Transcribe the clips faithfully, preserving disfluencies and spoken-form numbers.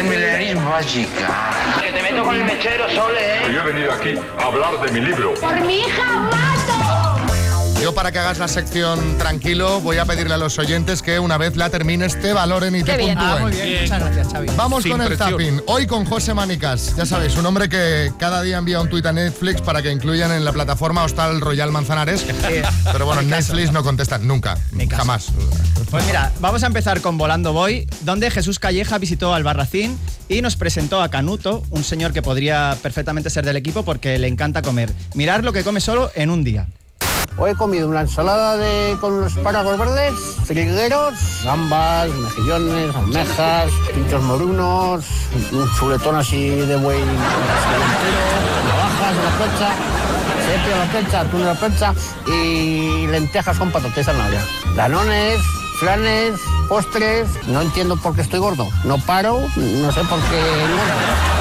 mi nariz básica. Que te meto con el mechero, Sole, ¿eh? Yo he venido aquí a hablar de mi libro. ¡Por mi hija mato! Yo, para que hagas la sección tranquilo, voy a pedirle a los oyentes que una vez la termines te valoren y te Qué bien. puntúen. Ah, muy bien. Muchas gracias, Xavi. Vamos Sin con el presión. zapping. Hoy con José Manicas. Ya sabéis, un hombre que cada día envía un tuit a Netflix para que incluyan en la plataforma Hostal Royal Manzanares. Pero bueno, en Netflix no contestan nunca. Jamás. Pues mira, vamos a empezar con Volando Voy, donde Jesús Calleja visitó Albarracín y nos presentó a Canuto, un señor que podría perfectamente ser del equipo porque le encanta comer. Mirar lo que come solo en un día. Hoy he comido una ensalada de, con unos espárragos verdes, trigueros, gambas, mejillones, almejas, pinchos morunos, un chuletón así de buey entero, navajas a la plancha, sepia a la plancha, atún a la plancha y lentejas con patatas y zanahoria. Danones, flanes, postres. No entiendo por qué estoy gordo. No paro, no sé por qué engordo.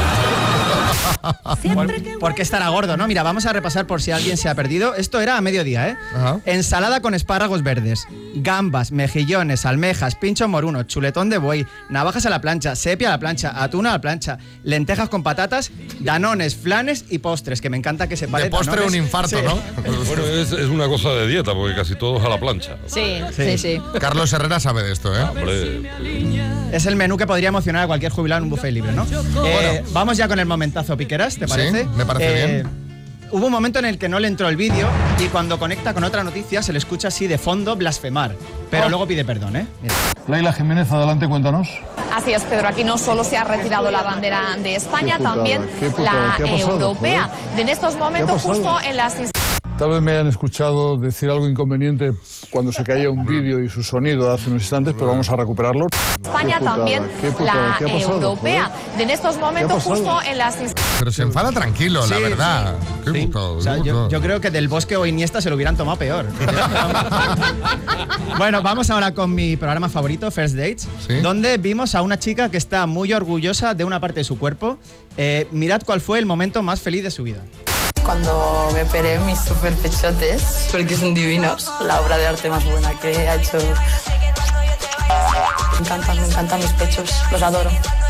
Por, ¿Por qué estará gordo, no? Mira, vamos a repasar por si alguien se ha perdido. Esto era a mediodía, ¿eh? Ajá. Ensalada con espárragos verdes, gambas, mejillones, almejas, pincho moruno, chuletón de buey, navajas a la plancha, sepia a la plancha, atún a la plancha, lentejas con patatas, danones, flanes y postres, que me encanta que se pare. De postre danones. un infarto, Sí. ¿no? Bueno, es, es una cosa de dieta, porque casi todos a la plancha. Sí, Sí. sí, sí. Carlos Herrera sabe de esto, ¿eh? Hombre, Es el menú que podría emocionar a cualquier jubilado en un buffet libre, ¿no? Eh, vamos ya con el momentazo Piqueras, ¿te Sí, parece? me parece bien. Hubo un momento en el que no le entró el vídeo y cuando conecta con otra noticia se le escucha así de fondo blasfemar, pero Oh. luego pide perdón, ¿eh? Mira. Laila Jiménez, adelante, cuéntanos. Así es, Pedro, aquí no solo se ha retirado la bandera de España, Qué putada, también qué putada, la ¿qué ha pasado, europea. joder? En estos momentos, pasado? justo en las Tal vez me hayan escuchado decir algo inconveniente cuando se caía un vídeo y su sonido hace unos instantes, pero vamos a recuperarlo. España, Qué putada, también qué putada, la ¿qué ha pasado, europea. joder? En estos momentos, pasado? justo en las Pero se enfada tranquilo, la Sí, verdad. Qué Sí. puto, O sea, qué yo, puto. yo creo que del Bosque o Iniesta se lo hubieran tomado peor. Bueno, vamos ahora con mi programa favorito, First Dates, Sí. donde vimos a una chica que está muy orgullosa de una parte de su cuerpo. Eh, mirad cuál fue el momento más feliz de su vida. Cuando me operé mis super pechotes, porque son divinos, la obra de arte más buena que ha hecho. Me encantan, me encantan mis pechos, los adoro.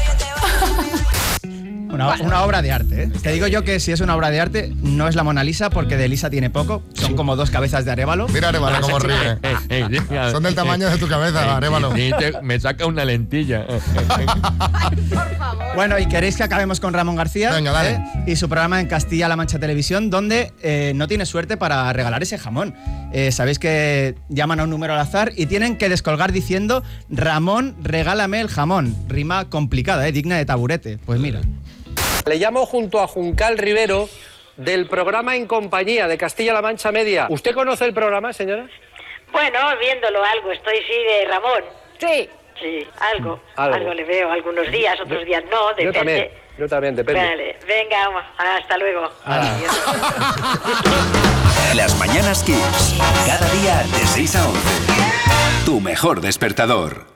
Una, una obra de arte, ¿eh? Te digo yo que si es una obra de arte, no es la Mona Lisa, porque de Lisa tiene poco. Son como dos cabezas de Arévalo. Mira Arévalo cómo ríe. Son del tamaño de tu cabeza, Arévalo. Me saca una lentilla. Bueno, y queréis que acabemos con Ramón García. Venga, dale. ¿eh? Y su programa en Castilla-La Mancha Televisión, donde eh, no tiene suerte para regalar ese jamón. Eh, Sabéis que llaman a un número al azar y tienen que descolgar diciendo: Ramón, regálame el jamón. Rima complicada, ¿eh? Digna de taburete. Pues mira. Le llamo junto a Juncal Rivero del programa En Compañía de Castilla-La Mancha Media. ¿Usted conoce el programa, señora? Bueno, viéndolo algo, estoy sí de Ramón. Sí. Sí, algo, Algo. algo, le veo, algunos días, otros días no, depende. Yo también, yo también, depende. Vale, venga, hasta luego. Adiós. Las Mañanas Kiss. Cada día de seis a once. Tu mejor despertador.